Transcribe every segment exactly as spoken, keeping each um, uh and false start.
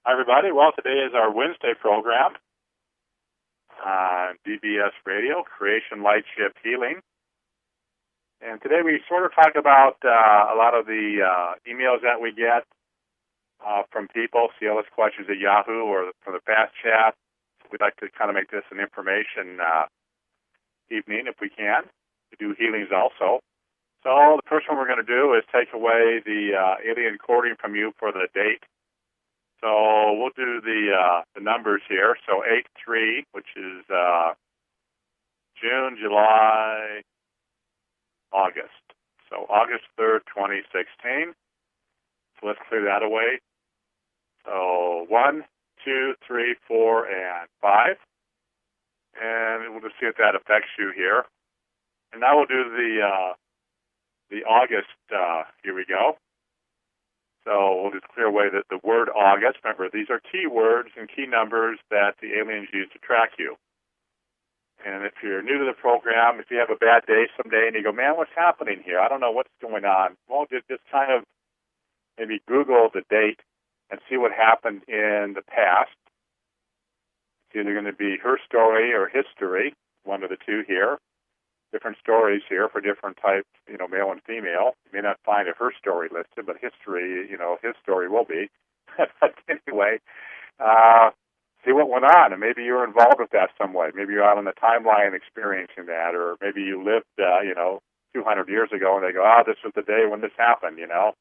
Hi, everybody. Well, today is our Wednesday program on D B S Radio, Creation Light Shift Healing. And today we sort of talk about uh, a lot of the uh, emails that we get uh, from people, C L S questions at Yahoo or from the Fast Chat. We'd like to kind of make this an information uh, evening if we can. We do healings also. So the first one we're going to do is take away the uh, alien coding from you for the date. So we'll do the uh, the numbers here. So eight three, which is uh, June, July, August. So August third, twenty sixteen. So let's clear that away. So one, two, three, four, and five. And we'll just see if that affects you here. And now we'll do the uh, the August. Uh, here we go. So we'll just clear away the, the word August. Remember, these are key words and key numbers that the aliens use to track you. And if you're new to the program, if you have a bad day someday and you go, man, what's happening here? I don't know what's going on. Well, just, just kind of maybe Google the date and see what happened in the past. It's either going to be her story or his story, one of the two here. Different stories here for different types, you know, male and female. You may not find a her story listed, but history, you know, his story will be. But anyway, uh, see what went on, and maybe you're involved with that some way. Maybe you're out on the timeline experiencing that, or maybe you lived, uh, you know, two hundred years ago, and they go, oh, this was the day when this happened, you know.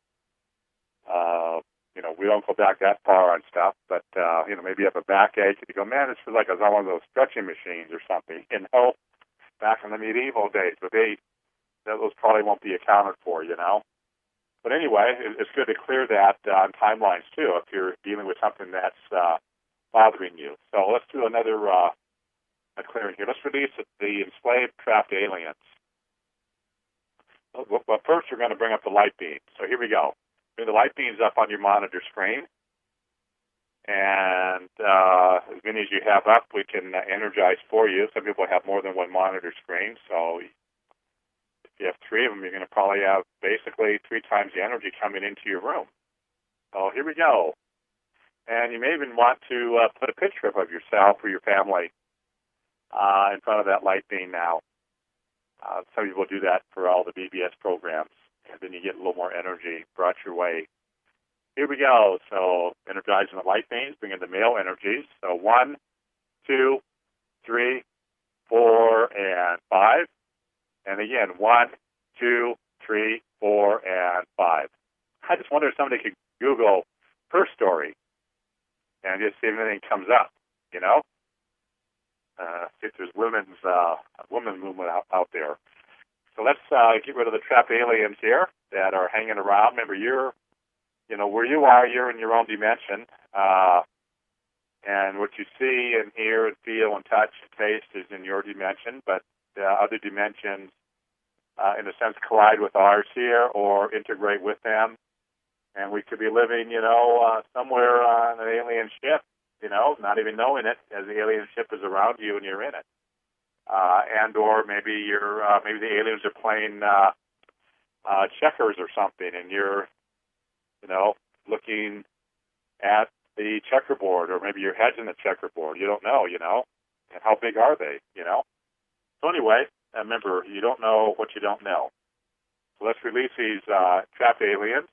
Uh, you know, we don't go back that far on stuff, but, uh, you know, maybe you have a backache, and you go, man, this feels like I was on one of those stretching machines or something, you know. Back in the medieval days, but they, those probably won't be accounted for, you know. But anyway, it's good to clear that uh, on timelines, too, if you're dealing with something that's uh, bothering you. So let's do another uh, a clearing here. Let's release the enslaved, trapped aliens. But first, we're going to bring up the light beams. So here we go. Bring the light beams up on your monitor screen. And uh, as many as you have up, we can uh, energize for you. Some people have more than one monitor screen, so if you have three of them, you're going to probably have basically three times the energy coming into your room. So here we go. And you may even want to uh, put a picture up of yourself or your family uh, in front of that light beam now. Uh, some people do that for all the B B S programs, and then you get a little more energy brought your way. Here we go. So energizing the light beams, bring in the male energies. So one, two, three, four, and five. And again, one, two, three, four, and five. I just wonder if somebody could Google her story and just see if anything comes up, you know? Uh, see if there's women's uh, women's movement out, out there. So let's uh, get rid of the trapped aliens here that are hanging around. Remember, you're You know, where you are, you're in your own dimension, uh, and what you see and hear and feel and touch and taste is in your dimension, but uh, other dimensions, uh, in a sense, collide with ours here or integrate with them, and we could be living, you know, uh, somewhere on an alien ship, you know, not even knowing it, as the alien ship is around you and you're in it, uh, and or maybe you're, uh, maybe the aliens are playing uh, uh, checkers or something, and you're you know, looking at the checkerboard, or maybe your head's in the checkerboard. You don't know, you know. And how big are they, you know? So anyway, remember, you don't know what you don't know. So let's release these uh, trapped aliens.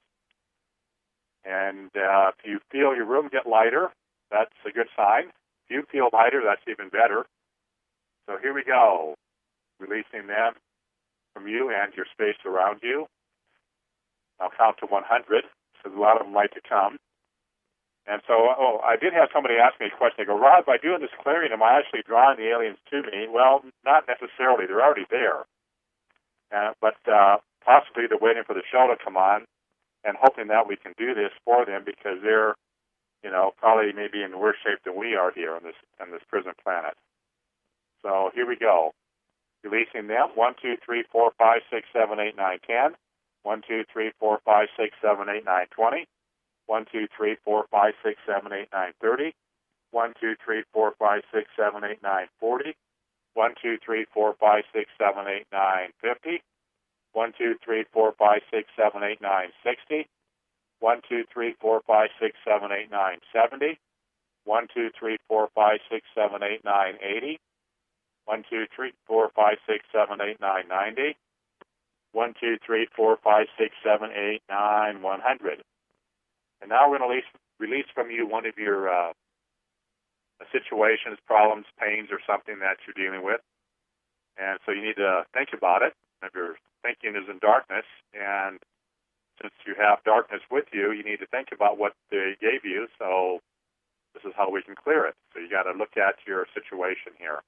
And uh, if you feel your room get lighter, that's a good sign. If you feel lighter, that's even better. So here we go, releasing them from you and your space around you. I'll count to one hundred. So a lot of them like to come. And so, oh, I did have somebody ask me a question. They go, Rod, by doing this clearing, am I actually drawing the aliens to me? Well, not necessarily. They're already there. Uh, but uh, possibly they're waiting for the show to come on and hoping that we can do this for them because they're, you know, probably maybe in worse shape than we are here on this on this prison planet. So here we go. Releasing them. One, two, three, four, five, six, seven, eight, nine, ten. One, two, three, four, five, six, seven, eight, nine, twenty. One, two, three, four, five, six, seven, eight, nine, thirty. One, two, three, four, five, six, seven, eight, nine, forty. One, two, three, four, five, six, seven, eight, nine, fifty. One, two, three, four, five, six, seven, eight, nine, sixty. one, two, three, four, five, six, seven, eight, nine, seventy. one, two, three, four, five, six, seven, eight, nine, eighty. one, two, three, four, five, six, seven, eight, nine, ninety. one, two, three, four, five, six, seven, eight, nine, one hundred. And now we're going to release, release from you one of your uh, situations, problems, pains, or something that you're dealing with. And so you need to think about it. If your thinking is in darkness, and since you have darkness with you, you need to think about what they gave you. So this is how we can clear it. So you got to look at your situation here.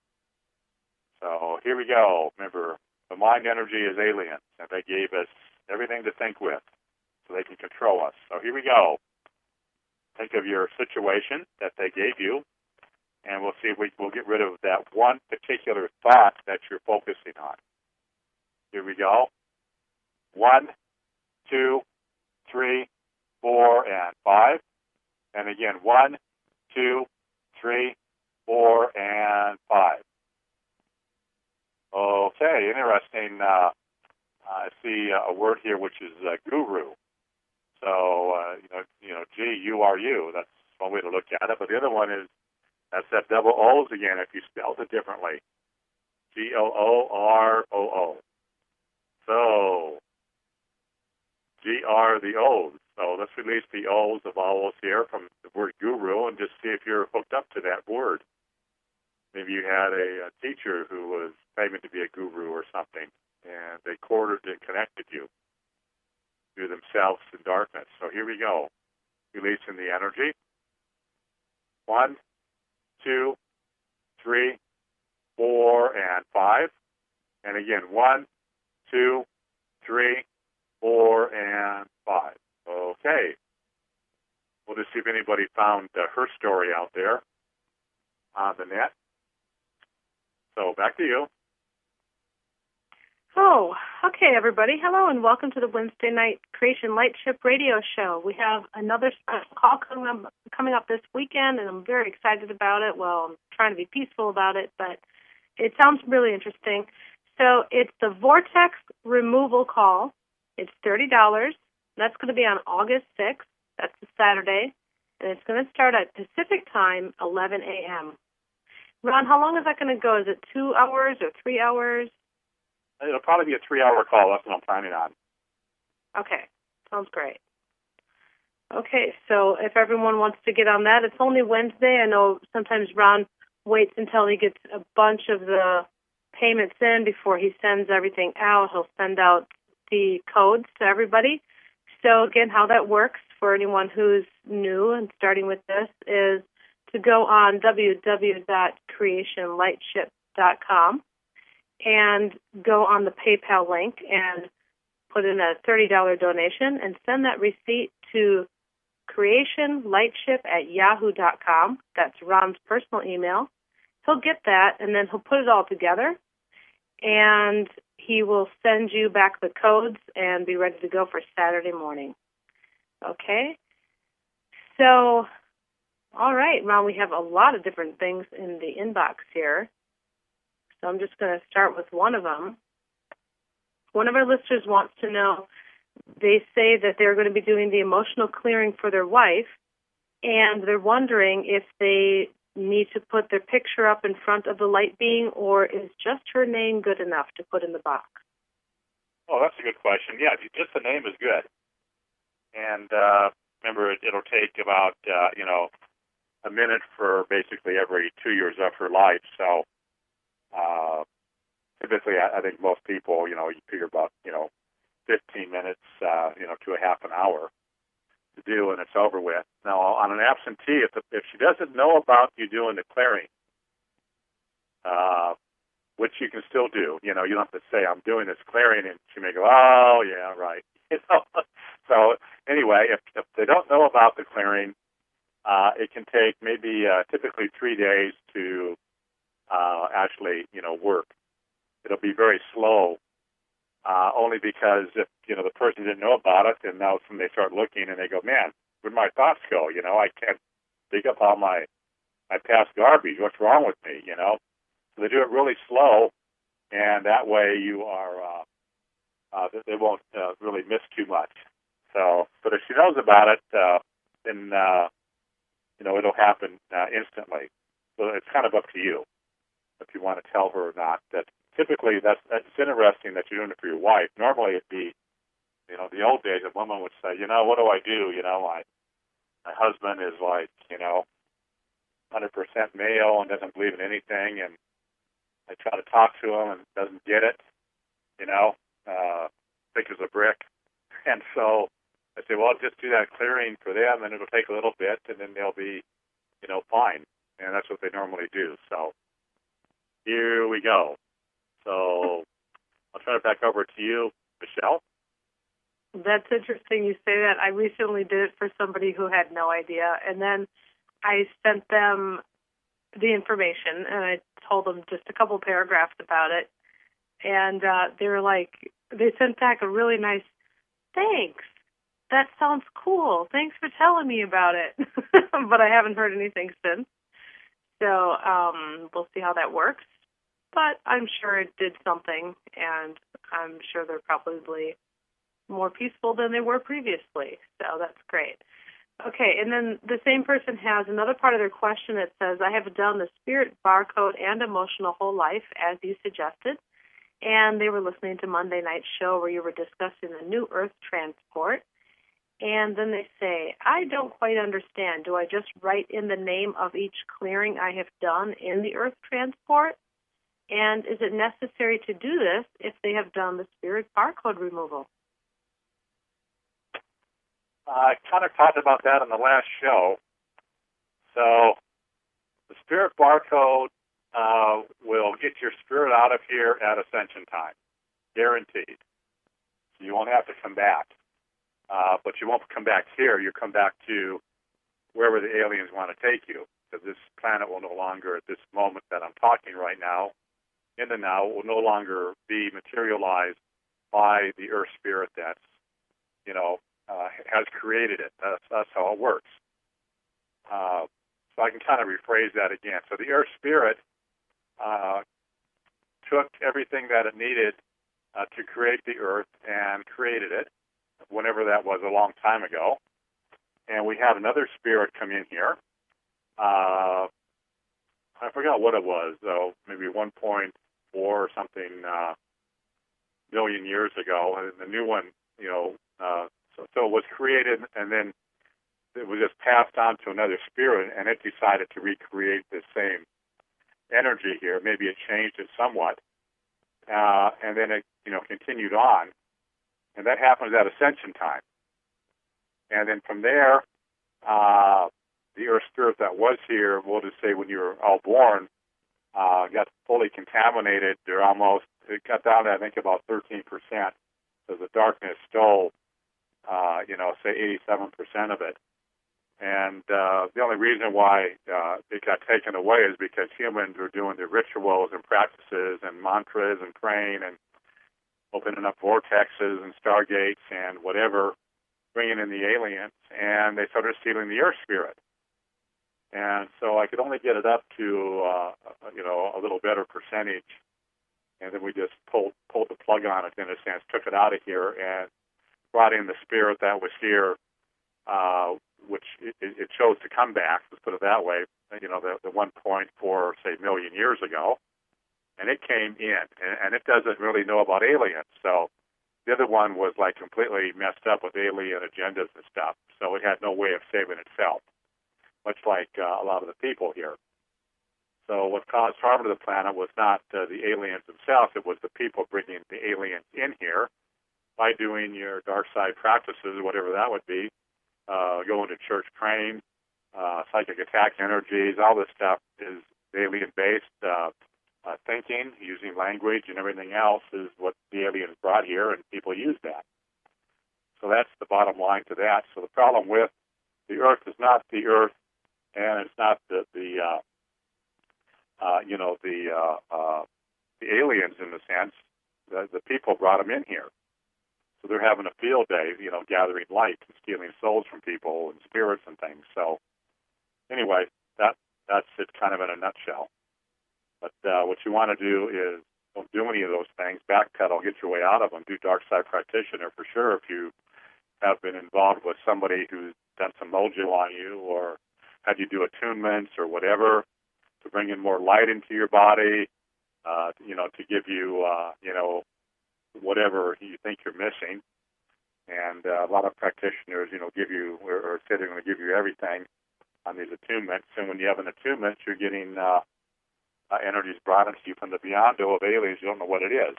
So here we go. Remember, the mind energy is alien, and they gave us everything to think with so they can control us. So here we go. Think of your situation that they gave you, and we'll see if we, we'll get rid of that one particular thought that you're focusing on. Here we go. One, two, three, four, and five. And again, one, two, three, four, and five. Okay, interesting. Uh, I see a word here which is uh, guru. So, uh, you know, you know, G U R U. That's one way to look at it. But the other one is, that's that double O's again if you spelled it differently. G O O R O O. So, G R the O's. So let's release the O's of vowels here from the word guru and just see if you're hooked up to that word. Maybe you had a, a teacher who was claiming to be a guru or something, and they quartered and connected you to themselves in darkness. So here we go. Releasing the energy. One, two, three, four, and five. And again, one, two, three, four, and five. Okay. We'll just see if anybody found uh, her story out there on the net. So back to you. Oh, okay, everybody. Hello, and welcome to the Wednesday night Creation Lightship radio show. We have another special call coming up, coming up this weekend, and I'm very excited about it. Well, I'm trying to be peaceful about it, but it sounds really interesting. So it's the Vortex Removal Call. It's thirty dollars. That's going to be on August sixth. That's a Saturday. And it's going to start at Pacific time, eleven a.m. Ron, how long is that going to go? Is it two hours or three hours? It'll probably be a three-hour call. That's what I'm planning on. Okay. Sounds great. Okay, so if everyone wants to get on that, it's only Wednesday. I know sometimes Ron waits until he gets a bunch of the payments in before he sends everything out. He'll send out the codes to everybody. So, again, how that works for anyone who's new and starting with this is to go on w w w dot creation lightship dot com and go on the PayPal link and put in a thirty dollars donation and send that receipt to creationlightship at yahoo dot com. That's Ron's personal email. He'll get that, and then he'll put it all together, and he will send you back the codes and be ready to go for Saturday morning. Okay? So, all right, Ron, we have a lot of different things in the inbox here. So I'm just going to start with one of them. One of our listeners wants to know, they say that they're going to be doing the emotional clearing for their wife, and they're wondering if they need to put their picture up in front of the light being, or is just her name good enough to put in the box? Oh, that's a good question. Yeah, just the name is good. And uh, remember, it, it'll take about, uh, you know, a minute for basically every two years of her life. So uh, typically, I, I think most people, you know, you figure about, you know, fifteen minutes, uh, you know, to a half an hour to do, and it's over with. Now, on an absentee, if, the, if she doesn't know about you doing the clearing, uh, which you can still do, you know, you don't have to say, I'm doing this clearing, and she may go, oh, yeah, right. You know? So anyway, if, if they don't know about the clearing, uh, it can take maybe uh, typically three days to uh, actually, you know, work. It'll be very slow, uh, only because if, you know, the person didn't know about it, and now when they start looking and they go, man, where'd my thoughts go? You know, I can't dig up all my, my past garbage. What's wrong with me, you know? So they do it really slow, and that way you are, uh, uh, they won't uh, really miss too much. So, but if she knows about it, uh, then uh, you know it'll happen uh, instantly. So it's kind of up to you if you want to tell her or not. That typically that's that's interesting that you're doing it for your wife. Normally it'd be, you know, the old days a woman would say, you know, what do I do? You know, my my husband is like, you know, one hundred percent male and doesn't believe in anything, and I try to talk to him and doesn't get it, you know, uh, thick as a brick. And so I say, well, just do that clearing for them, and it'll take a little bit, and then they'll be, you know, fine. And that's what they normally do. So here we go. So I'll turn it back over to you, Michelle. That's interesting you say that. I recently did it for somebody who had no idea, and then I sent them the information, and I told them just a couple paragraphs about it, and uh, they were like, they sent back a really nice, thanks. That sounds cool. Thanks for telling me about it. But I haven't heard anything since. So um, we'll see how that works. But I'm sure it did something, and I'm sure they're probably more peaceful than they were previously. So that's great. Okay, and then the same person has another part of their question that says, I have done the spirit barcode and emotional whole life, as you suggested, and they were listening to Monday night's show where you were discussing the new earth transport. And then they say, I don't quite understand. Do I just write in the name of each clearing I have done in the earth transport? And is it necessary to do this if they have done the spirit barcode removal? I kind of talked about that in the last show. So the spirit barcode uh, will get your spirit out of here at ascension time, guaranteed. So you won't have to come back. Uh, but you won't come back here. You come back to wherever the aliens want to take you, because this planet will no longer, at this moment that I'm talking right now, in the now, will no longer be materialized by the Earth spirit that's, you know, uh, has created it. That's, that's how it works. Uh, so I can kind of rephrase that again. So the Earth spirit uh, took everything that it needed uh, to create the Earth and created it, whenever that was, a long time ago. And we had another spirit come in here. Uh, I forgot what it was, though, maybe one point four or something uh, million years ago. And the new one, you know, uh, so, so it was created, and then it was just passed on to another spirit, and it decided to recreate the same energy here. Maybe it changed it somewhat. Uh, and then it, you know, continued on. And that happens at ascension time. And then from there, uh, the Earth spirit that was here, we'll just say when you were all born, uh, got fully contaminated. They're almost, it got down to, I think, about thirteen percent. So the darkness stole, uh, you know, say eighty-seven percent of it. And uh, the only reason why uh, it got taken away is because humans were doing the rituals and practices and mantras and praying and opening up vortexes and stargates and whatever, bringing in the aliens, and they started stealing the Earth spirit. And so I could only get it up to, uh, you know, a little better percentage, and then we just pulled pulled the plug on it, in a sense, took it out of here and brought in the spirit that was here, uh, which it, it chose to come back, let's put it that way, you know, the, the one point four, say, million years ago. And it came in, and, and it doesn't really know about aliens. So the other one was like completely messed up with alien agendas and stuff. So it had no way of saving itself, much like uh, a lot of the people here. So what caused harm to the planet was not uh, the aliens themselves. It was the people bringing the aliens in here by doing your dark side practices, whatever that would be, uh, going to church praying, uh, psychic attack energies, all this stuff is alien-based. Uh, Uh, thinking, using language, and everything else is what the aliens brought here, and people use that. So that's the bottom line to that. So the problem with the Earth is not the Earth, and it's not the the uh, uh, you know the uh, uh, the aliens in the sense. The, the people brought them in here, so they're having a field day, you know, gathering light and stealing souls from people and spirits and things. So anyway, that that's it, kind of in a nutshell. But uh, what you want to do is don't do any of those things. Backpedal, get your way out of them. Do dark side practitioner for sure if you have been involved with somebody who's done some mojo on you, or had you do attunements or whatever to bring in more light into your body, uh, you know, to give you, uh, you know, whatever you think you're missing. And uh, a lot of practitioners, you know, give you, or, or say they're going to give you everything on these attunements. And when you have an attunement, you're getting uh, uh, energies brought into you from the beyond-o of aliens. You don't know what it is.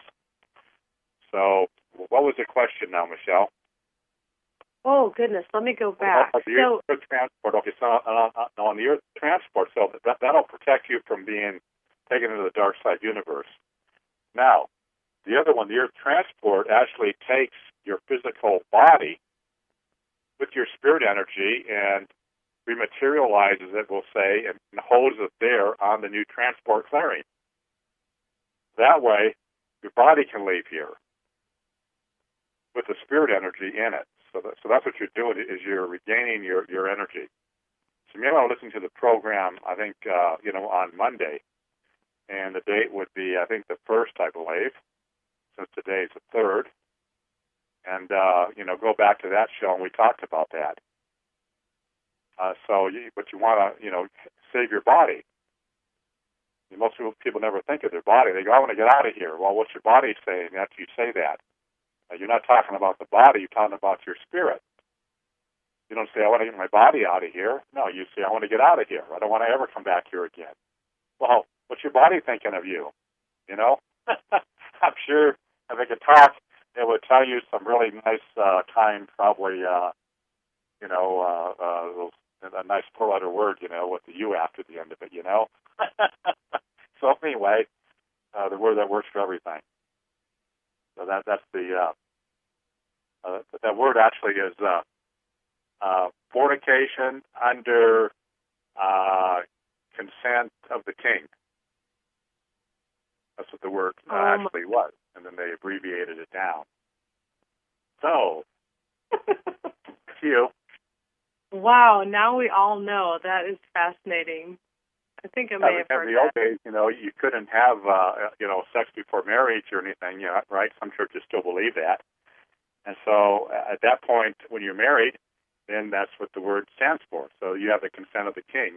So what was the question now, Michelle? Oh, goodness. Let me go back. Oh, the so, Earth transport. Okay, so uh, uh, on the Earth transport, so that, that'll protect you from being taken into the dark side universe. Now, the other one, the Earth transport, actually takes your physical body with your spirit energy and rematerializes it, we'll say, and holds it there on the new transport clearing. That way, your body can leave here with the spirit energy in it. So, that, so that's what you're doing, is you're regaining your, your energy. So maybe I'll listen to the program, I think, uh, you know, on Monday. And the date would be, I think, the first, I believe, since today is the third. And, uh, you know, go back to that show, and we talked about that. Uh, so, you, but you want to, you know, save your body. Most people, people never think of their body. They go, I want to get out of here. Well, what's your body saying after you say that? Uh, you're not talking about the body. You're talking about your spirit. You don't say, I want to get my body out of here. No, you say, I want to get out of here. I don't want to ever come back here again. Well, what's your body thinking of you? You know? I'm sure if I could talk, it would tell you some really nice, uh, kind, probably, uh, you know, uh, uh, a nice four-letter word, you know, with the U after the end of it, you know? So anyway, uh, the word that works for everything. So that that's the, uh, uh, that word actually is uh, uh, fornication under uh, consent of the king. That's what the word uh, oh actually was, and then they abbreviated it down. So, to you. Wow, now we all know. That is fascinating. I think I may have heard that. In the old that. days, you know, you couldn't have, uh, you know, sex before marriage or anything, you know, right? Some churches still believe that. And so at that point, when you're married, then that's what the word stands for. So you have the consent of the king.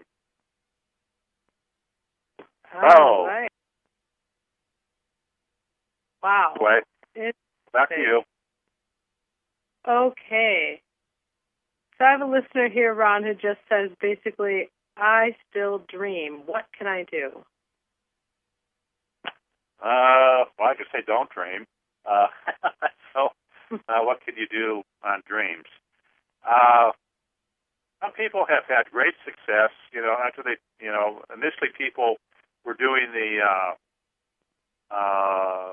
Oh, oh. Right. Wow. Anyway, back to you. Okay. So I have a listener here, Ron, who just says, basically, I still dream. What can I do? Uh, well, I could say don't dream. Uh, so uh, what can you do on dreams? Uh, some people have had great success. You know, after they, you know, initially people were doing the uh, uh,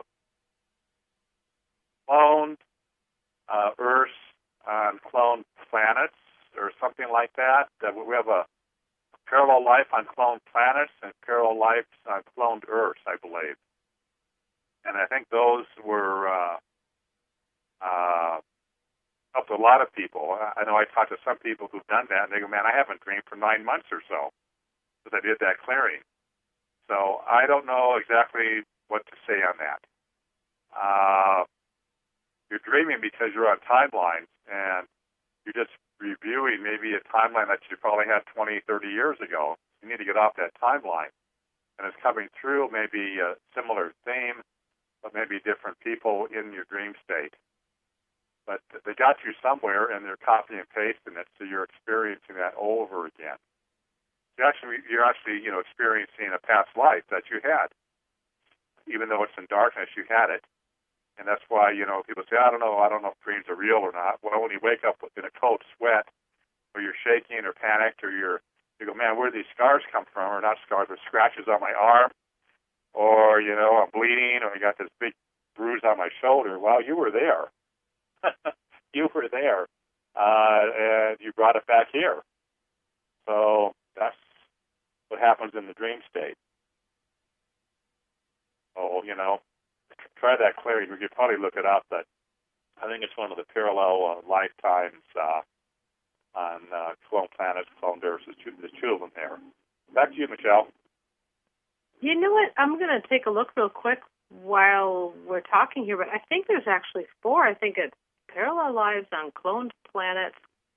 cloned uh, Earths on cloned planets or something like that. That we have a parallel life on cloned planets and parallel lives on cloned Earths, I believe. And I think those were uh, uh, helped a lot of people. I know I talked to some people who've done that, and they go, man, I haven't dreamed for nine months or so because I did that clearing. So I don't know exactly what to say on that. Uh, you're dreaming because you're on timelines, and you're just reviewing maybe a timeline that you probably had twenty, thirty years ago. You need to get off that timeline. And it's coming through maybe a similar theme, but maybe different people in your dream state. But they got you somewhere, and they're copying and pasting it, so you're experiencing that over again. You're actually, you're actually, you know, experiencing a past life that you had. Even though it's in darkness, you had it. And that's why, you know, people say, I don't know, I don't know if dreams are real or not. Well, when you wake up in a cold sweat, or you're shaking or panicked, or you're, you go, man, where do these scars come from? Or not scars, but scratches on my arm. Or, you know, I'm bleeding, or I got this big bruise on my shoulder. Well, you were there. You were there. Uh, and you brought it back here. So that's what happens in the dream state. Oh, you know, try that clearing. You could probably look it up, but I think it's one of the parallel uh, lifetimes uh, on uh, clone planets, clone Earths. There's two, there's two of them there. Back to you, Michelle. You know what? I'm going to take a look real quick while we're talking here, but I think there's actually four. I think it's parallel lives on cloned planets,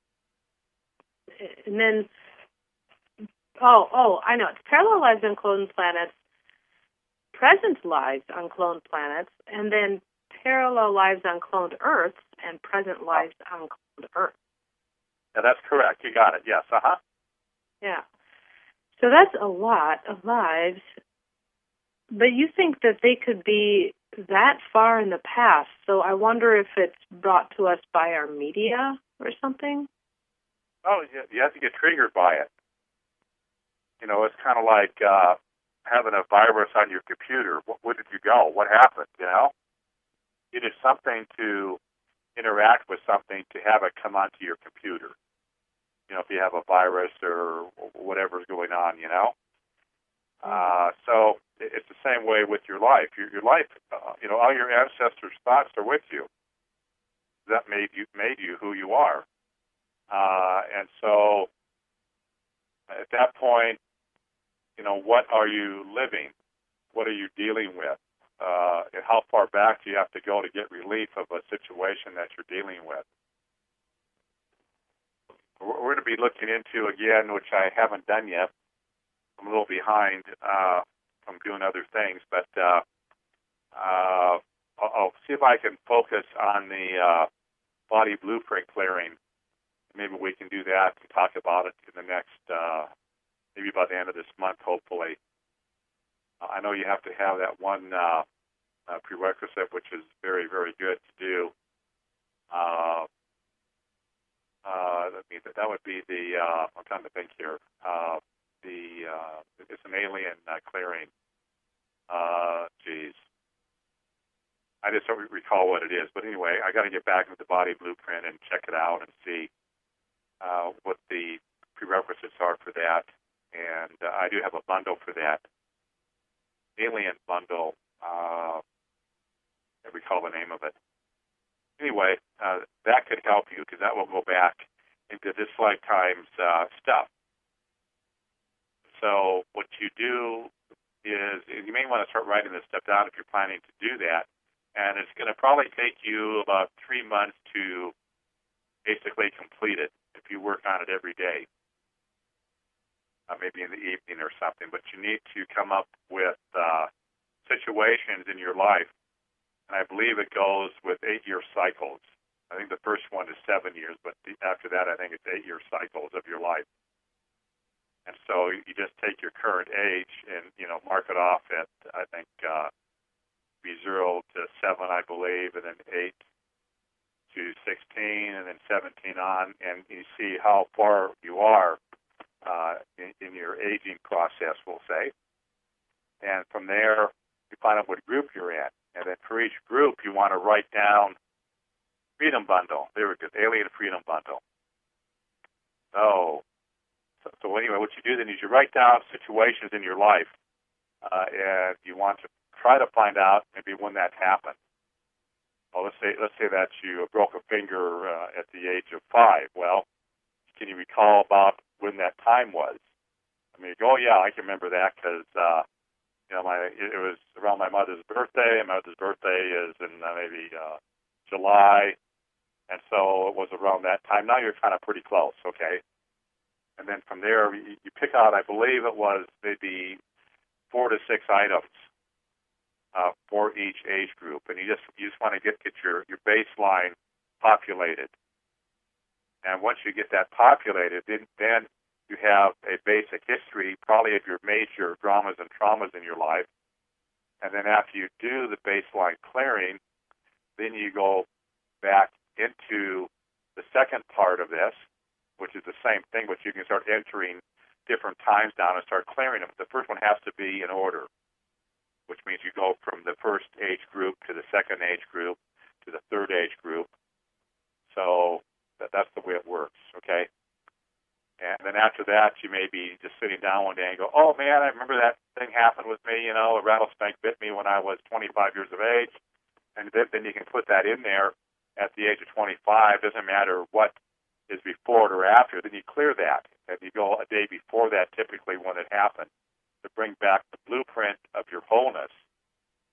and then, oh, oh, I know. It's parallel lives on cloned planets, present lives on cloned planets, and then parallel lives on cloned Earths and present lives on cloned Earth. Yeah, that's correct. You got it. Yes. Uh-huh. Yeah. So that's a lot of lives. But you think that they could be that far in the past. So I wonder if it's brought to us by our media or something. Oh, you have to get triggered by it. You know, it's kind of like uh, having a virus on your computer. Where did you go? What happened, you know? You did something to interact with something to have it come onto your computer. You know, if you have a virus or whatever's going on, you know? Uh, so it's the same way with your life. Your, your life, uh, you know, all your ancestors' thoughts are with you. That made you made you who you are. Uh, and so at that point, you know, what are you living? What are you dealing with? Uh, and how far back do you have to go to get relief of a situation that you're dealing with? We're going to be looking into, again, which I haven't done yet. I'm a little behind uh, from doing other things, but uh, uh, I'll, I'll see if I can focus on the uh, body blueprint clearing. Maybe we can do that and talk about it in the next, uh, maybe by the end of this month, hopefully. Uh, I know you have to have that one uh, uh, prerequisite, which is very, very good to do. Uh, uh, that, means that, that would be the, uh, I'm trying to think here, uh, the, uh, it's an alien uh, clearing. Uh, geez. I just don't recall what it is. But anyway, I got to get back into the body blueprint and check it out and see uh, what the prerequisites are for that. And uh, I do have a bundle for that. Alien bundle. Uh, I recall the name of it. Anyway, uh, that could help you because that will go back into this lifetime's uh, stuff. So what you do is, you may want to start writing this stuff down if you're planning to do that. And it's going to probably take you about three months to basically complete it if you work on it every day, uh, maybe in the evening or something. But you need to come up with uh, situations in your life. And I believe it goes with eight-year cycles. I think the first one is seven years, but the, after that, I think it's eight-year cycles of your life. And so you just take your current age and, you know, mark it off at, I think, uh, be zero to seven, I believe, and then eight to sixteen, and then seventeen on, and you see how far you are uh, in, in your aging process, we'll say. And from there, you find out what group you're in. And then for each group, you want to write down Freedom Bundle. There we go, Alien Freedom Bundle. So, so, so anyway, what you do then is you write down situations in your life, uh, and you want to try to find out maybe when that happened. Well, let's say let's say that you broke a finger uh, at the age of five. Well, can you recall about when that time was? I mean, you go, oh, yeah, I can remember that because uh, you know, my it was around my mother's birthday, and my mother's birthday is in uh, maybe uh, July, and so it was around that time. Now you're kind of pretty close, okay? And then from there, you, you pick out, I believe it was maybe four to six items uh, for each age group, and you just you just want to get get your your baseline populated. And once you get that populated, then then you have a basic history, probably of your major dramas and traumas in your life. And then after you do the baseline clearing, then you go back into the second part of this, which is the same thing, but you can start entering different times down and start clearing them. The first one has to be in order, which means you go from the first age group to the second age group to the third age group. So that, that's the way it works, okay? And then after that, you may be just sitting down one day and go, oh, man, I remember that thing happened with me. You know, a rattlesnake bit me when I was twenty-five years of age. And then, then you can put that in there at the age of twenty-five. Doesn't matter what is before it or after. Then you clear that. And you go a day before that, typically when it happened, to bring back the blueprint of your wholeness.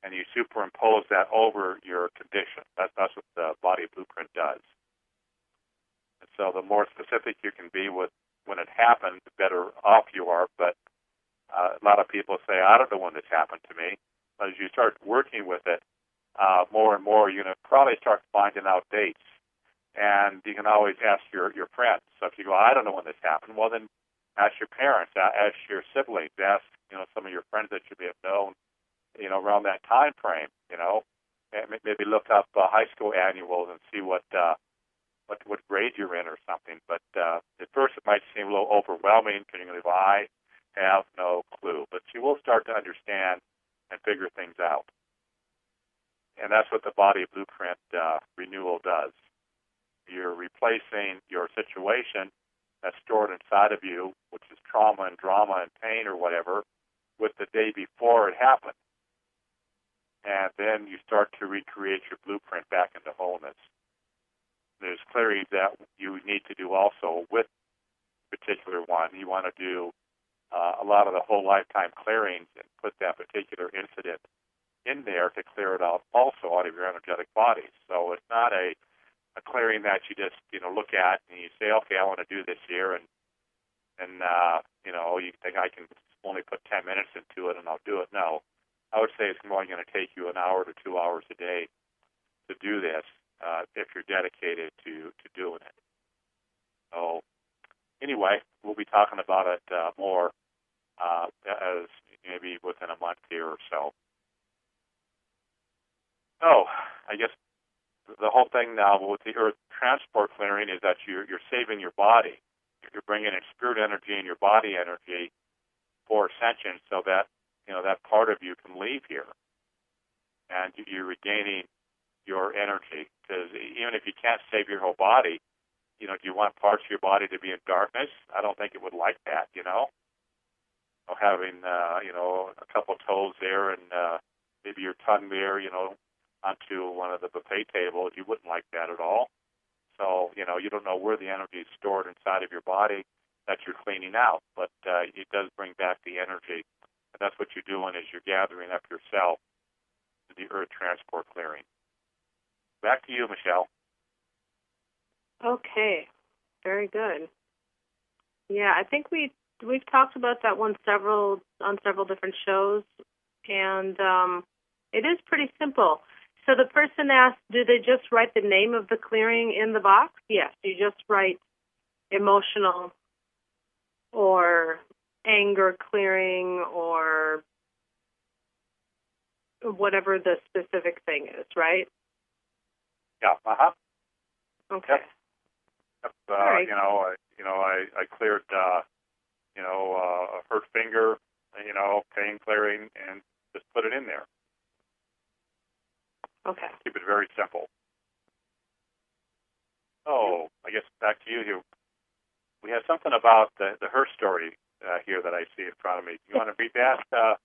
and you superimpose that over your condition. That's, that's what the body blueprint does. And so the more specific you can be with when it happened, the better off you are. But uh, a lot of people say, I don't know when this happened to me. But as you start working with it uh, more and more, you're going to probably start finding out dates. And you can always ask your, your friends. So if you go, I don't know when this happened, well, then ask your parents, ask your siblings, ask, you know, some of your friends that you may have known, you know, around that time frame, you know. Maybe look up uh, high school annuals and see what, uh, what what grade you're in or something. But uh, at first it might seem a little overwhelming because you're going to go, I have no clue. But you will start to understand and figure things out. And that's what the body blueprint uh, renewal does. You're replacing your situation that's stored inside of you, which is trauma and drama and pain or whatever, with the day before it happened. And then you start to recreate your blueprint back into wholeness. There's clearings that you need to do also with a particular one. You want to do uh, a lot of the whole lifetime clearings and put that particular incident in there to clear it out also out of your energetic body. So it's not a a clearing that you just, you know, look at and you say, okay, I want to do this here, and, and uh, you know, you think I can only put ten minutes into it and I'll do it. No. I would say it's more going to take you an hour to two hours a day to do this uh, if you're dedicated to, to doing it. So anyway, we'll be talking about it uh, more uh, as maybe within a month here or so. So I guess the whole thing now with the earth transport clearing is that you're, you're saving your body. You're bringing in spirit energy and your body energy for ascension so that, you know, that part of you can leave here. And you're regaining your energy. Because even if you can't save your whole body, you know, do you want parts of your body to be in darkness? I don't think it would like that, you know. Or having, uh, you know, a couple toes there and uh, maybe your tongue there, you know, onto one of the buffet tables, you wouldn't like that at all. So, you know, you don't know where the energy is stored inside of your body that you're cleaning out, but uh, it does bring back the energy. And that's what you're doing is you're gathering up yourself to the earth transport clearing. Back to you, Michelle. Okay, very good. Yeah, I think we we've talked about that one several on several different shows, and um, it is pretty simple. So the person asked, do they just write the name of the clearing in the box? Yes, you just write emotional or anger clearing or whatever the specific thing is, right? Yeah. Uh huh. Okay. Yep. Yep. Uh, right. You know, I, you know, I, I cleared, uh, you know, uh, a hurt finger, you know, pain clearing, and just put it in there. Okay. Keep it very simple. Oh, I guess back to you here. We have something about the, the her story uh, here that I see in front of me. You want to read that? Uh,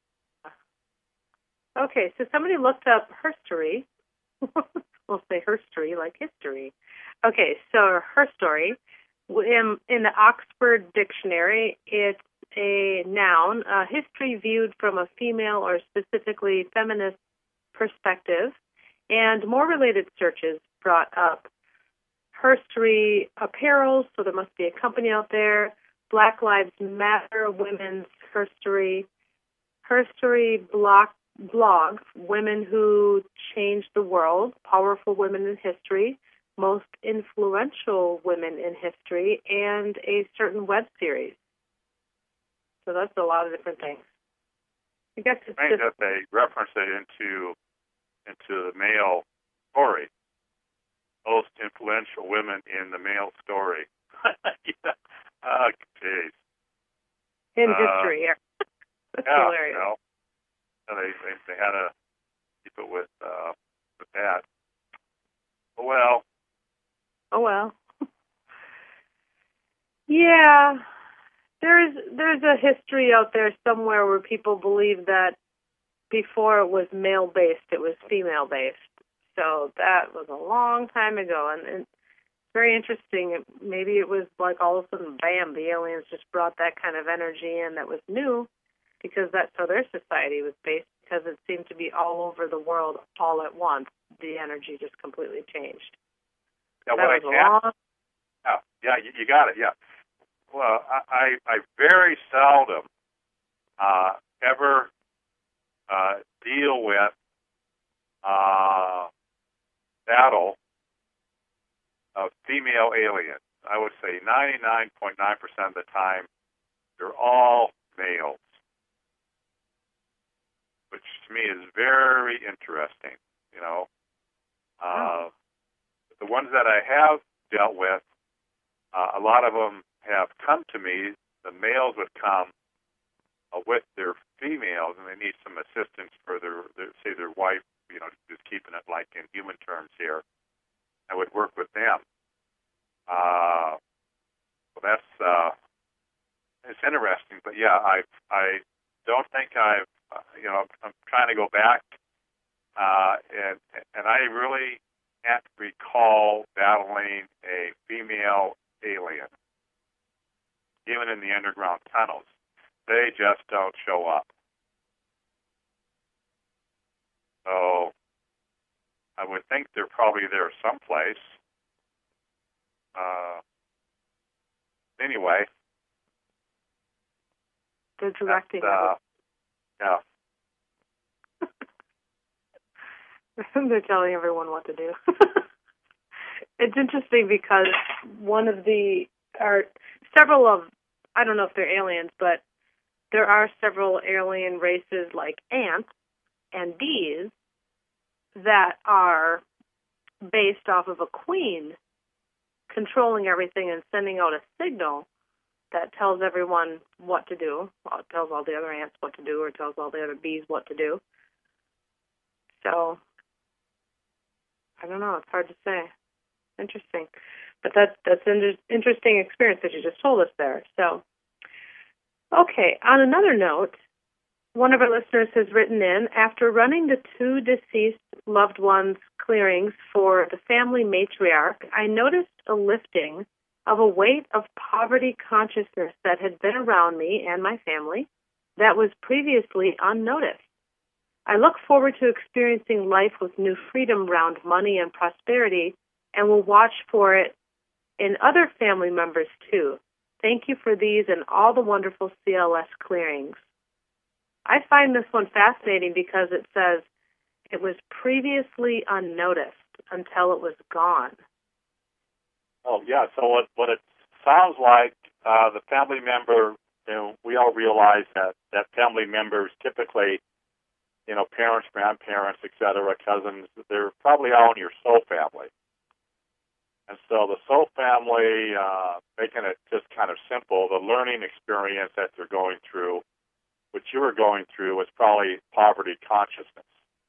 okay, so somebody looked up herstory. We'll say herstory like history. Okay, so her story. In, in the Oxford Dictionary, it's a noun, a history viewed from a female or specifically feminist perspective, and more related searches brought up herstory apparel, so there must be a company out there, Black Lives Matter women's herstory, herstory blog, blog, women who changed the world, powerful women in history, most influential women in history, and a certain web series. So that's a lot of different things. I guess it's I think just, that they reference it into into the male story. Most influential women in the male story. yeah. Oh, geez. in uh, history. Yeah. That's yeah, hilarious. You know, so they, they they had to keep it with uh, with that. Well. Oh well. Yeah. There's there's a history out there somewhere where people believe that before it was male-based, it was female-based. So that was a long time ago, and, and it's very interesting. Maybe it was like all of a sudden, bam, the aliens just brought that kind of energy in that was new, because that's how their society was based. because it seemed to be all over the world all at once. The energy just completely changed. Yeah, that what was I a can, long... yeah, yeah, you, you got it, yeah. Well, I, I, I very seldom uh, ever uh, deal with uh, battle of female aliens. I would say ninety-nine point nine percent of the time, they're all males, which to me is very interesting, you know. Uh, oh. The ones that I have dealt with, uh, a lot of them have come to me. The males would come uh, with their females, and they need some assistance for their, their, say, their wife, you know, just keeping it like in human terms here. I would work with them. Uh, well, that's uh, it's interesting, but yeah, I I don't think I've uh, you know I'm trying to go back, uh, and and I really can't recall battling a female alien, even in the underground tunnels. They just don't show up. So I would think they're probably there someplace. Uh, anyway. They're directing uh, Yeah. They're telling everyone what to do. It's interesting because one of the, or several of, I don't know if they're aliens, but there are several alien races like ants and bees that are based off of a queen controlling everything and sending out a signal that tells everyone what to do. Well, it tells all the other ants what to do, or tells all the other bees what to do. So, I don't know. It's hard to say. Interesting. But that's, that's an interesting experience that you just told us there. So, okay. On another note, one of our listeners has written in, after running the two deceased loved ones' clearings for the family matriarch, I noticed a lifting of a weight of poverty consciousness that had been around me and my family that was previously unnoticed. I look forward to experiencing life with new freedom around money and prosperity, and will watch for it in other family members too. Thank you for these and all the wonderful C L S clearings. I find this one fascinating because it says it was previously unnoticed until it was gone. Oh, yeah. So what, what it sounds like, uh, the family member, you know, we all realize that, that family members typically, you know, parents, grandparents, et cetera, cousins, they're probably all in your soul family. And so the soul family, uh, making it just kind of simple, the learning experience that they're going through, what you were going through, was probably poverty consciousness.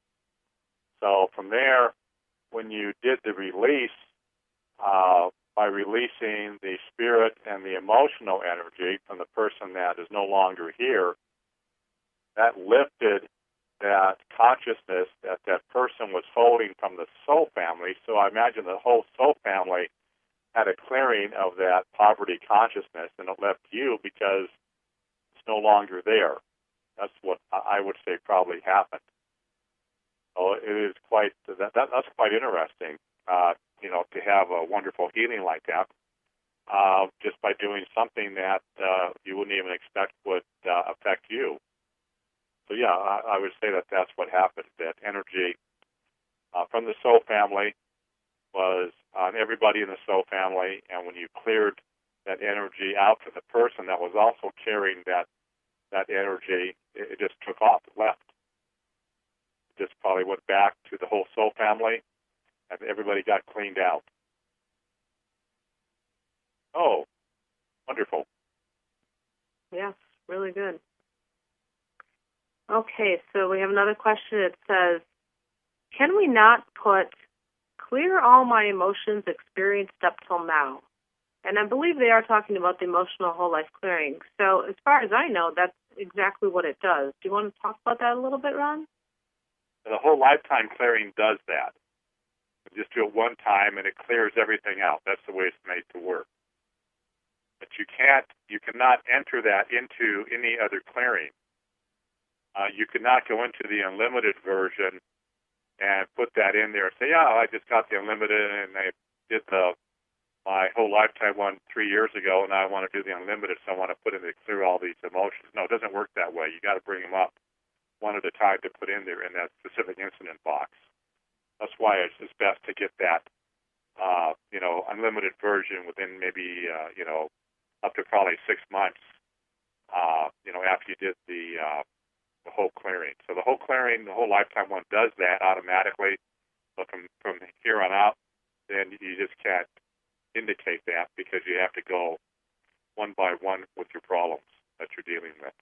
So from there, when you did the release, uh, by releasing the spirit and the emotional energy from the person that is no longer here, that lifted that consciousness that that person was holding from the soul family. So I imagine the whole soul family had a clearing of that poverty consciousness, and it left you because it's no longer there. That's what I would say probably happened. So it is quite that, that that's quite interesting. Uh, you know, to have a wonderful healing like that, uh, just by doing something that uh, you wouldn't even expect would uh, affect you. So yeah, I, I would say that that's what happened. That energy uh, from the soul family was on everybody in the soul family, and when you cleared that energy out to the person that was also carrying that that energy, it, it just took off, it left. It just probably went back to the whole soul family, and everybody got cleaned out. Oh, wonderful. Yes, really good. Okay, so we have another question. It says, can we not put clear all my emotions experienced up till now? And I believe they are talking about the emotional whole life clearing. So as far as I know, that's exactly what it does. Do you want to talk about that a little bit, Ron? The whole lifetime clearing does that. You just do it one time and it clears everything out. That's the way it's made to work. But you can't, you cannot enter that into any other clearing. Uh, you could not go into the unlimited version and put that in there and say, yeah, I just got the unlimited and I did the my whole lifetime one three years ago, and now I want to do the unlimited, so I want to put in to clear all these emotions. No, it doesn't work that way. You got to bring them up one at a time to put in there in that specific incident box. That's why it's, it's best to get that, uh, you know, unlimited version within maybe, uh, you know, up to probably six months, uh, you know, after you did the, uh, the whole clearing. So the whole clearing, the whole lifetime one does that automatically. But from, from here on out, then you just can't indicate that because you have to go one by one with your problems that you're dealing with.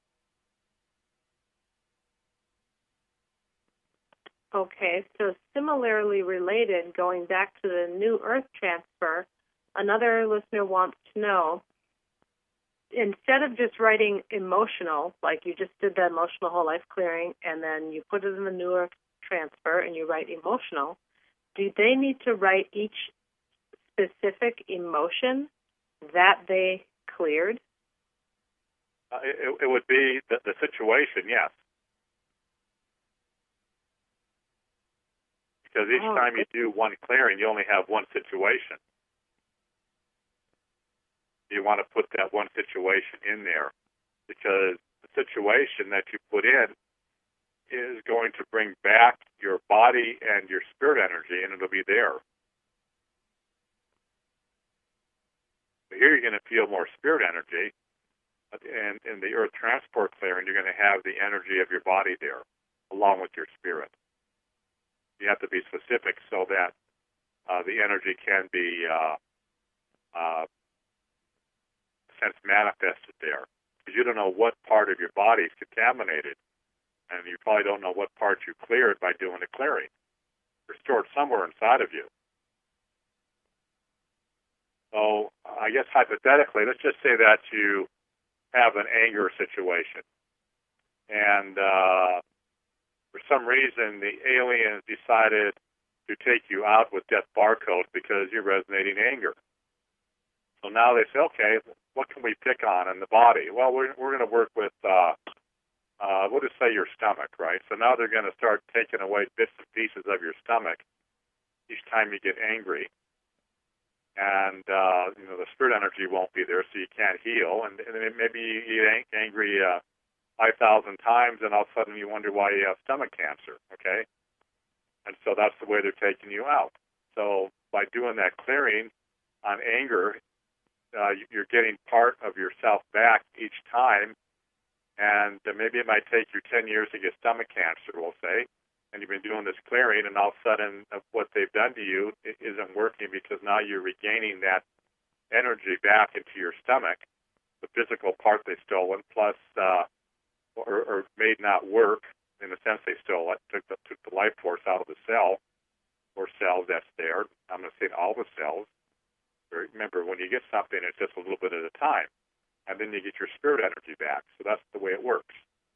Okay, so similarly related, going back to the new earth transfer, another listener wants to know, instead of just writing emotional, like you just did the emotional whole life clearing, and then you put it in the new earth transfer and you write emotional, do they need to write each specific emotion that they cleared? Uh, it, it would be the, the situation, yes. Because each oh, time you do one clearing, you only have one situation. You want to put that one situation in there because the situation that you put in is going to bring back your body and your spirit energy, and it'll be there. Here you're going to feel more spirit energy, and in the earth transport clearing, you're going to have the energy of your body there, along with your spirit. You have to be specific so that uh, the energy can be, uh, uh, sense manifested there. Because you don't know what part of your body is contaminated, and you probably don't know what part you cleared by doing the clearing. They're stored somewhere inside of you. So I guess hypothetically, let's just say that you have an anger situation, and uh, for some reason the aliens decided to take you out with death barcodes because you're resonating anger. So now they say, okay, what can we pick on in the body? Well, we're we're going to work with, uh, uh, we'll just say your stomach, right? So now they're going to start taking away bits and pieces of your stomach each time you get angry. And, uh, you know, the spirit energy won't be there, so you can't heal. And, and then maybe you get angry uh, five thousand times, and all of a sudden you wonder why you have stomach cancer, okay? And so that's the way they're taking you out. So by doing that clearing on anger, uh, you're getting part of yourself back each time. And uh, maybe it might take you ten years to get stomach cancer, we'll say. And you've been doing this clearing, and all of a sudden uh, what they've done to you isn't working because now you're regaining that energy back into your stomach, the physical part they stolen, plus uh, or, or made not work. In a sense, they stole it, took the, took the life force out of the cell or cells that's there. I'm going to say all the cells. Remember, when you get something, it's just a little bit at a time, and then you get your spirit energy back. So that's the way it works.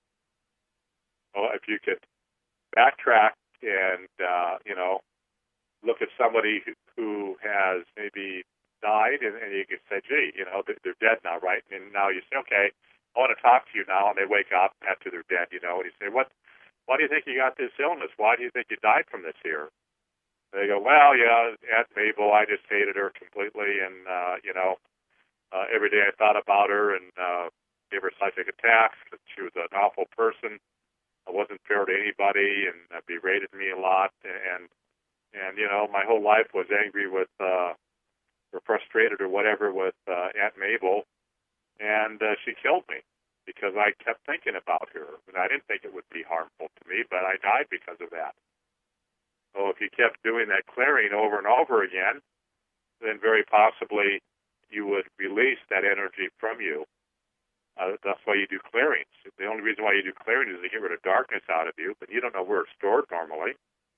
Well, if you could backtrack and, uh, you know, look at somebody who, who has maybe died, and, and you can say, gee, you know, they're, they're dead now, right? And now you say, okay, I want to talk to you now, and they wake up after they're dead, you know, and you say, what, why do you think you got this illness? Why do you think you died from this here? They go, well, yeah, Aunt Mabel, I just hated her completely, and, uh, you know, uh, every day I thought about her and uh, gave her psychic attacks because she was an awful person. I wasn't fair to anybody and uh, berated me a lot, and and you know my whole life was angry with uh, or frustrated or whatever with uh, Aunt Mabel, and uh, she killed me because I kept thinking about her, and I didn't think it would be harmful to me, but I died because of that. So if you kept doing that clearing over and over again, then very possibly you would release that energy from you. Uh, that's why you do clearings. The only reason why you do clearings is to get rid of darkness out of you, but you don't know where it's stored normally.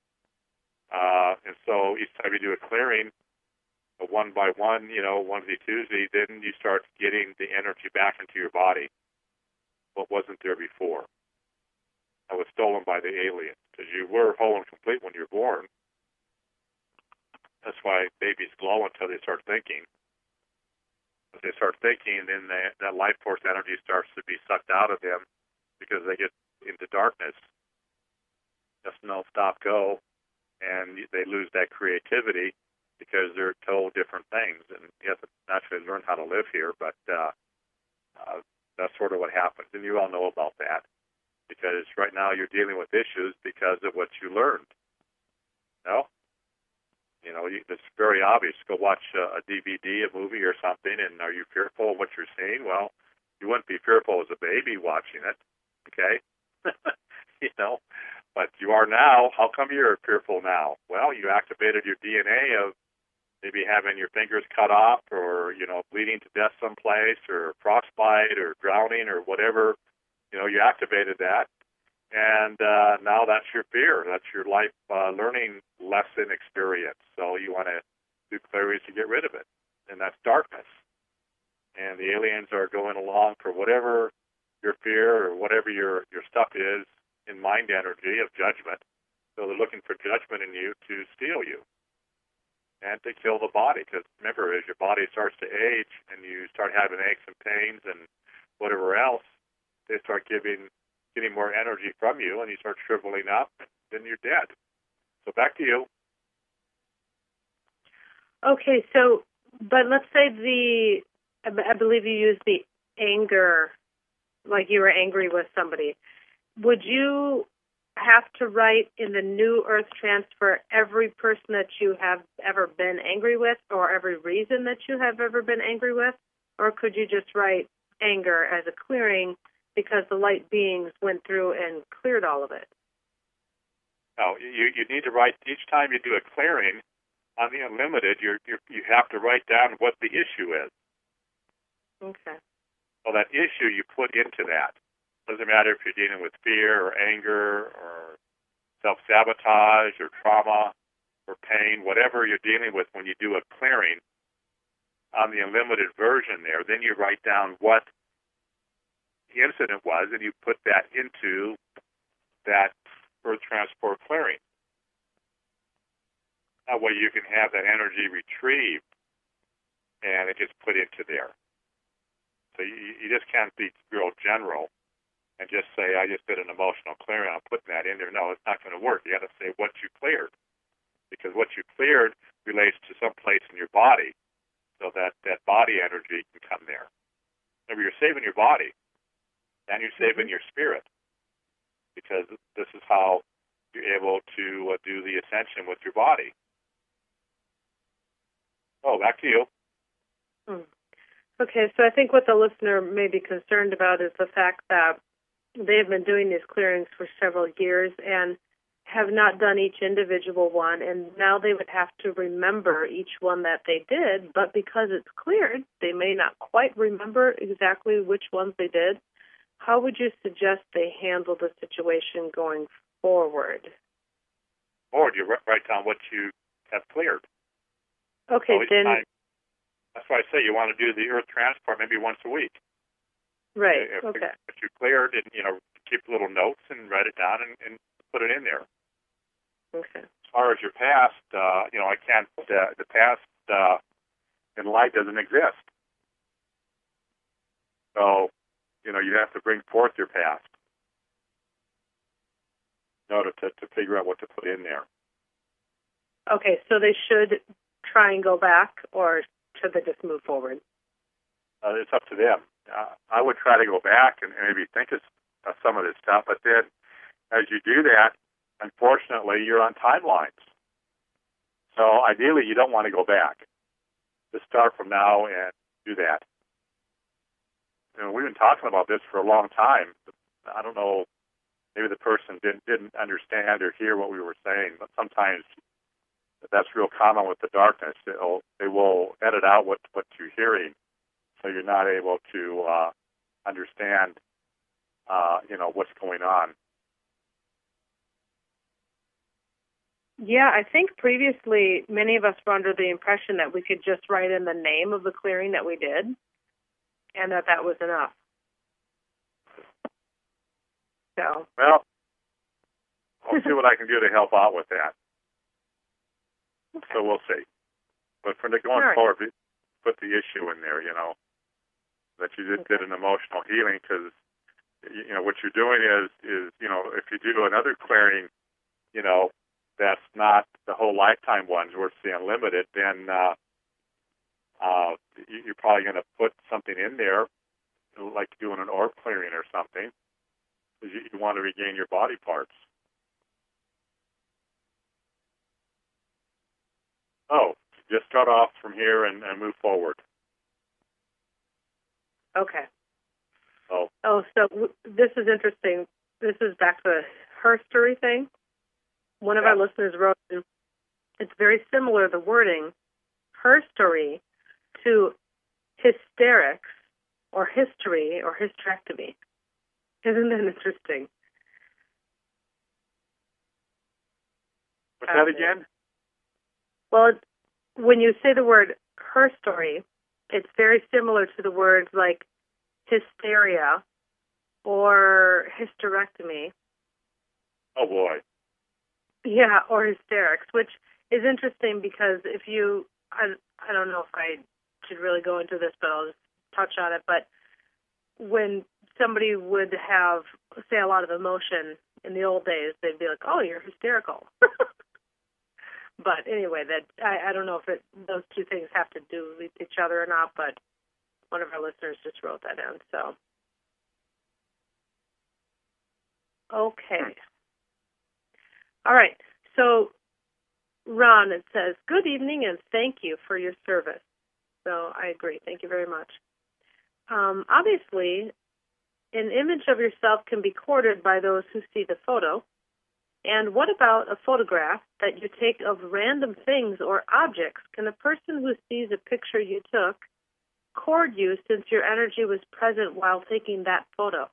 Uh, and so each time you do a clearing, a one by one, you know, onesie twosie, then you start getting the energy back into your body, what wasn't there before. That was stolen by the aliens, because you were whole and complete when you're born. That's why babies glow until they start thinking. If they start thinking, then they, that life force energy starts to be sucked out of them because they get into darkness, just no stop go, and they lose that creativity because they're told different things. And you have to naturally learn how to live here, but uh, uh, that's sort of what happens. And you all know about that because right now you're dealing with issues because of what you learned. No? You know, you, it's very obvious. Go watch a, a D V D, a movie or something, and are you fearful of what you're seeing? Well, you wouldn't be fearful as a baby watching it, okay? You know, but you are now. How come you're fearful now? Well, you activated your D N A of maybe having your fingers cut off or, you know, bleeding to death someplace or frostbite or drowning or whatever. You know, you activated that. And uh, now that's your fear. That's your life uh, learning lesson experience. So you want to do clearings to get rid of it. And that's darkness. And the aliens are going along for whatever your fear or whatever your, your stuff is in mind energy of judgment. So they're looking for judgment in you to steal you and to kill the body. Because remember, as your body starts to age and you start having aches and pains and whatever else, they start giving getting more energy from you, and you start shriveling up, then you're dead. So back to you. Okay, so, but let's say the, I believe you used the anger, like you were angry with somebody. Would you have to write in the new earth transfer every person that you have ever been angry with or every reason that you have ever been angry with? Or could you just write anger as a clearing because the light beings went through and cleared all of it? No, you you need to write each time you do a clearing on the unlimited. You you you have to write down what the issue is. Okay. So that issue you put into that. Doesn't matter if you're dealing with fear or anger or self-sabotage or trauma or pain, whatever you're dealing with when you do a clearing on the unlimited version there. Then you write down what the incident was, and you put that into that earth transport clearing. That way you can have that energy retrieved, and it gets put into there. So you, you just can't be real general and just say, I just did an emotional clearing, I'm putting that in there. No, it's not going to work. You got to say what you cleared, because what you cleared relates to some place in your body, so that that body energy can come there. Remember, you're saving your body. And you're saving your spirit, because this is how you're able to uh, do the ascension with your body. Oh, back to you. Hmm. Okay, so I think what the listener may be concerned about is the fact that they have been doing these clearings for several years and have not done each individual one, and now they would have to remember each one that they did, but because it's cleared, they may not quite remember exactly which ones they did. How would you suggest they handle the situation going forward? Or you write down what you have cleared. Okay, so then... Time, that's why I say you want to do the earth transport maybe once a week. Right, if, okay. If you cleared, and, you know, keep little notes and write it down and, and put it in there. Okay. As far as your past, uh, you know, I can't, uh, the past uh, in light doesn't exist. So, you know, you have to bring forth your past in order to, to figure out what to put in there. Okay, so they should try and go back, or should they just move forward? Uh, it's up to them. Uh, I would try to go back and, and maybe think of uh, some of this stuff, but then as you do that, unfortunately, you're on timelines. So ideally, you don't want to go back. Just start from now and do that. You know, we've been talking about this for a long time. I don't know, maybe the person didn't didn't understand or hear what we were saying, but sometimes that's real common with the darkness. It'll, they will edit out what, what you're hearing, so you're not able to uh, understand, uh, you know, what's going on. Yeah, I think previously many of us were under the impression that we could just write in the name of the clearing that we did, and that that was enough. So. Well, I'll see what I can do to help out with that. Okay. So we'll see. But for the going right. forward, put the issue in there, you know, that you just did an emotional healing, because you know, what you're doing is, is, you know, if you do another clearing, you know, that's not the whole lifetime ones where it's the unlimited, then uh, uh, you're probably going to put something in there, like doing an orb clearing or something, because you, you want to regain your body parts. Oh, just start off from here and, and move forward. Okay. Oh. Oh, so w- this is interesting. This is back to the herstory thing. One of yeah. our listeners wrote, it's very similar, the wording, herstory, to hysterics or history or hysterectomy. Isn't that interesting? What's that again? Well, it, when you say the word herstory, it's very similar to the words like hysteria or hysterectomy. Oh, boy. Yeah, or hysterics, which is interesting because if you, I, I don't know if I should really go into this, but I'll just touch on it. But when somebody would have, say, a lot of emotion in the old days, they'd be like, oh, you're hysterical. But anyway, that I, I don't know if it, those two things have to do with each other or not, but one of our listeners just wrote that in. So, okay. All right. So, Ron, it says, good evening and thank you for your service. So I agree. Thank you very much. Um, obviously, an image of yourself can be courted by those who see the photo. And what about a photograph that you take of random things or objects? Can a person who sees a picture you took court you since your energy was present while taking that photo?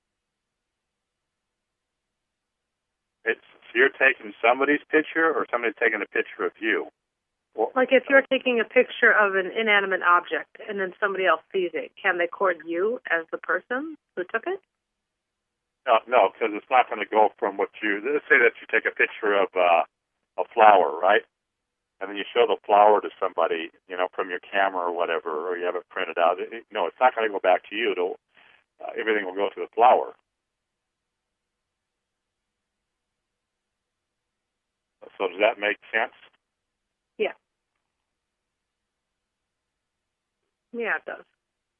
It's, so you're taking somebody's picture or somebody's taking a picture of you? Well, like if you're taking a picture of an inanimate object and then somebody else sees it, can they court you as the person who took it? No, no, because it's not going to go from what you, let's say that you take a picture of uh, a flower, right? And then you show the flower to somebody, you know, from your camera or whatever, or you have it printed out. It, no, it's not going to go back to you. It'll, uh, everything will go to the flower. So does that make sense? Yeah. Yeah, it does.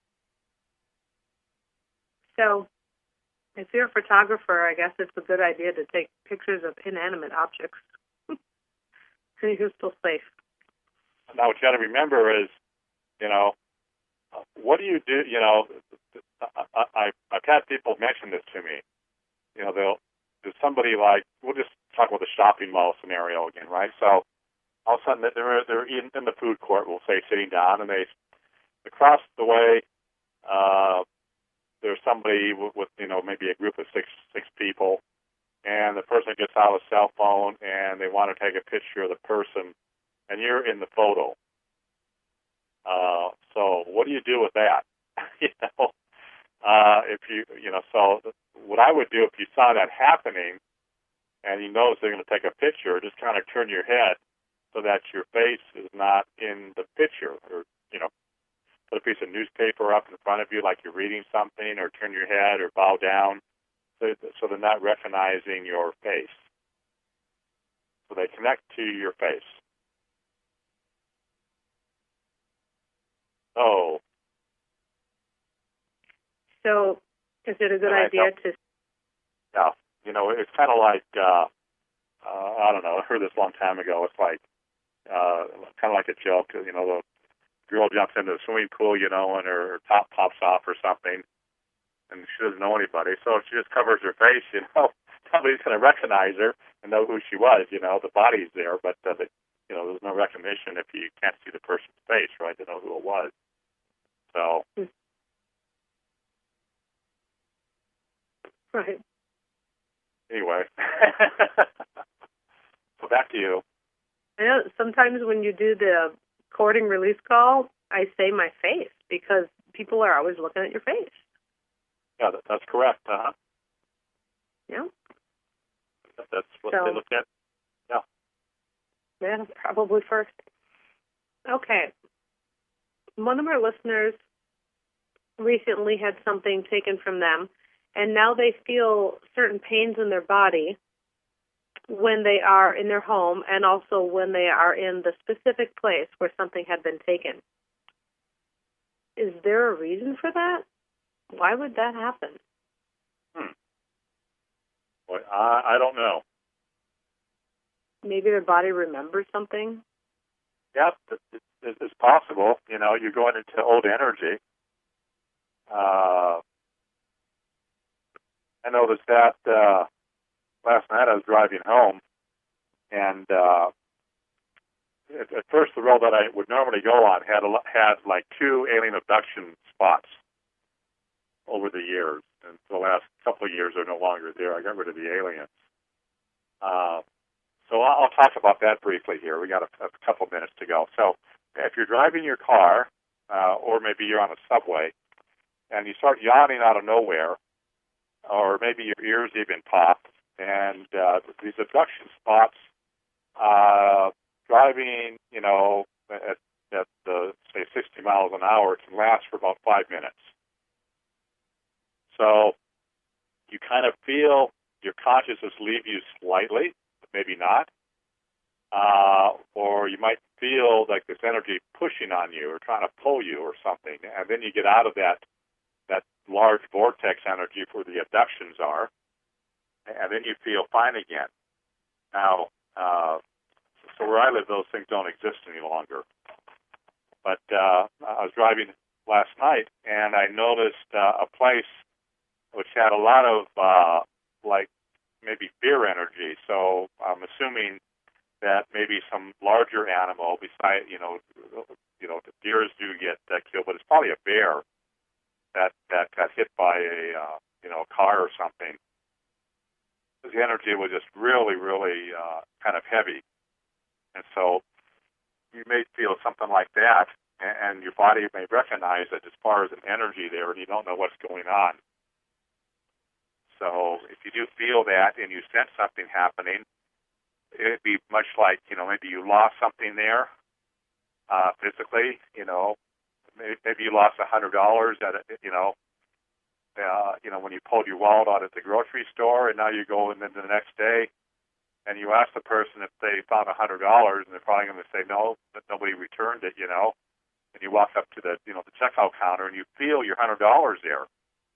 So if you're a photographer, I guess it's a good idea to take pictures of inanimate objects. So you're still safe. Now, what you got to remember is, you know, what do you do? You know, I, I, I've had people mention this to me. You know, they'll, there's somebody like, we'll just talk about the shopping mall scenario again, right? So all of a sudden they're, they're in, in the food court, we'll say, sitting down, and they, across the way, uh, there's somebody with, with, you know, maybe a group of six six people, and the person gets out a cell phone and they want to take a picture of the person, and you're in the photo. Uh, so what do you do with that? you know, uh, if you, you know, so what I would do if you saw that happening, and you notice they're going to take a picture, just kind of turn your head so that your face is not in the picture, or, you know, put a piece of newspaper up in front of you like you're reading something, or turn your head or bow down so, so they're not recognizing your face. So they connect to your face. Oh. So is it a good idea to... Yeah. You know, it's kind of like, uh, uh, I don't know, I heard this a long time ago. It's like, uh, kind of like a joke. You know, the girl jumps into the swimming pool, you know, and her top pops off or something, and she doesn't know anybody. So she just covers her face, you know. Nobody's going to recognize her and know who she was, you know. The body's there, but, uh, the, you know, there's no recognition if you can't see the person's face, right, to know who it was. So. Right. Anyway. So back to you. I know sometimes when you do the recording release call, I say my face because people are always looking at your face. Yeah, that, that's correct. Uh-huh. Yeah. That's what so, they look at. Yeah. Yeah, probably first. Okay. One of our listeners recently had something taken from them, and now they feel certain pains in their body when they are in their home and also when they are in the specific place where something had been taken. Is there a reason for that? Why would that happen? Hmm. Well, I, I don't know. Maybe their body remembers something? Yeah, it's, it's possible. You know, you're going into old energy. Uh, I noticed that uh, last night I was driving home, and uh, at, at first the road that I would normally go on had a, had like two alien abduction spots over the years. And for the last couple of years, they're no longer there. I got rid of the aliens. Uh, so I'll, I'll talk about that briefly here. We got a, a couple minutes to go. So if you're driving your car, uh, or maybe you're on a subway, and you start yawning out of nowhere, or maybe your ears even pop, and uh, these abduction spots, uh, driving, you know, at, at uh, say sixty miles an hour can last for about five minutes. So you kind of feel your consciousness leave you slightly, but maybe not. Uh, or you might feel like this energy pushing on you or trying to pull you or something. And then you get out of that that large vortex energy where the abductions are, and then you feel fine again. Now, uh, so where I live, those things don't exist any longer. But uh, I was driving last night, and I noticed uh, a place which had a lot of, uh, like, maybe fear energy. So I'm assuming that maybe some larger animal, beside, you know, you know, the deers do get uh, killed, but it's probably a bear that that got hit by a, uh, you know, car or something. The energy was just really, really uh, kind of heavy. And so you may feel something like that, and, and your body may recognize that as far as an energy there, and you don't know what's going on. So if you do feel that and you sense something happening, it'd be much like, you know, maybe you lost something there uh, physically, you know, maybe, maybe you lost a hundred dollars at, a, you know, uh, you know, when you pulled your wallet out at the grocery store, and now you go in the next day and you ask the person if they found a hundred dollars, and they're probably going to say no, that nobody returned it, you know, and you walk up to the, you know, the checkout counter and you feel your hundred dollars there.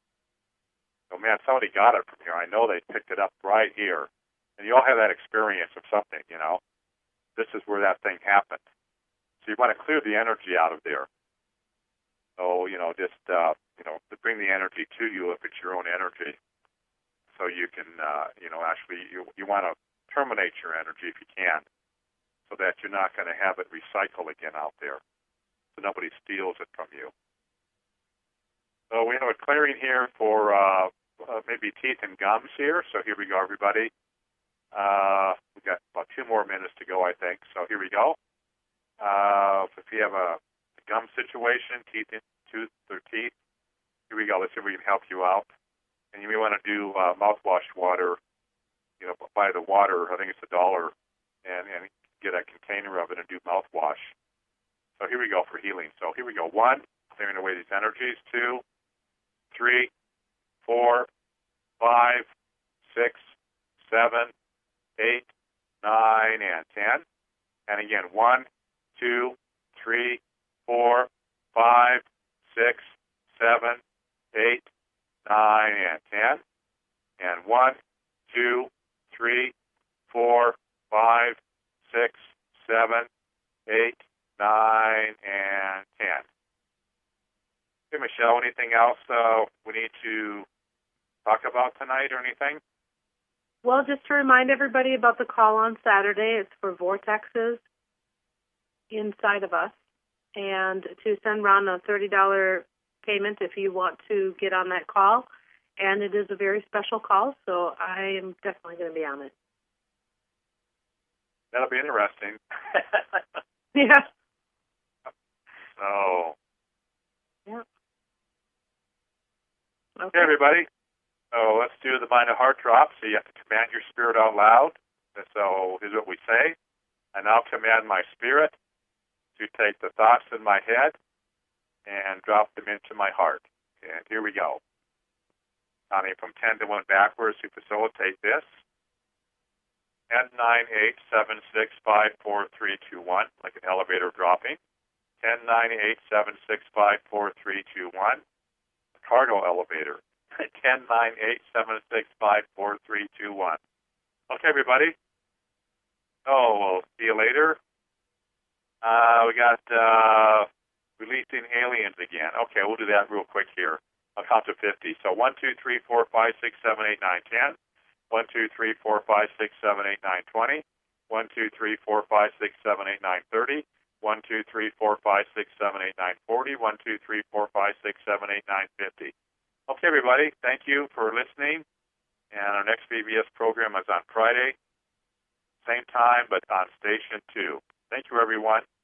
Oh, man, somebody got it from here. I know they picked it up right here. And you all have that experience of something, you know. This is where that thing happened. So you want to clear the energy out of there. So, you know, just, uh, you know, to bring the energy to you if it's your own energy. So you can, uh, you know, actually, you, you want to terminate your energy if you can, so that you're not going to have it recycle again out there, so nobody steals it from you. So we have a clearing here for uh, uh, maybe teeth and gums here. So here we go, everybody. Uh, we've got about two more minutes to go, I think. So here we go. Uh, if you have a, a gum situation, teeth, in, tooth or teeth, here we go. Let's see if we can help you out. And you may want to do uh, mouthwash water. You know, buy the water. I think it's a dollar, and and get a container of it and do mouthwash. So here we go for healing. So here we go. One, clearing away these energies. Two. Three, four, five, six, seven, eight, nine, and ten. And again, one, two, three, four, five, six, seven, eight, nine, and ten. And one, two, three, four, five, six, seven, eight, nine, and ten. Okay, Michelle, anything else uh, we need to talk about tonight or anything? Well, just to remind everybody about the call on Saturday. It's for vortexes inside of us. And to send Ron a thirty dollars payment if you want to get on that call. And it is a very special call, so I am definitely going to be on it. That'll be interesting. Yeah. So... Yeah. Okay. Okay, everybody. So let's do the mind and heart drop. So you have to command your spirit out loud. So here's what we say. I now command my spirit to take the thoughts in my head and drop them into my heart. And here we go. counting from ten to one backwards to facilitate this. ten, nine, eight, seven, six, five, four, three, two, one, like an elevator dropping. ten, nine, eight, seven, six, five, four, three, two, one. A cargo elevator. ten, nine, eight, seven, six, five, four, three, two, one. Okay, everybody. Oh, we'll see you later. Uh, we got uh, releasing aliens again. Okay, we'll do that real quick here. I'll count to fifty. So one, two, three, four, five, six, seven, eight, nine, ten. one, two, three, four, five, six, seven, eight, nine, twenty. one, two, three, four, five, six, seven, eight, nine, thirty. one, two, three, four, five, six, seven, eight, nine, forty. one, two, three, four, five, six, seven, eight, nine, fifty. Okay, everybody. Thank you for listening. And our next V B S program is on Friday, same time, but on Station two. Thank you, everyone.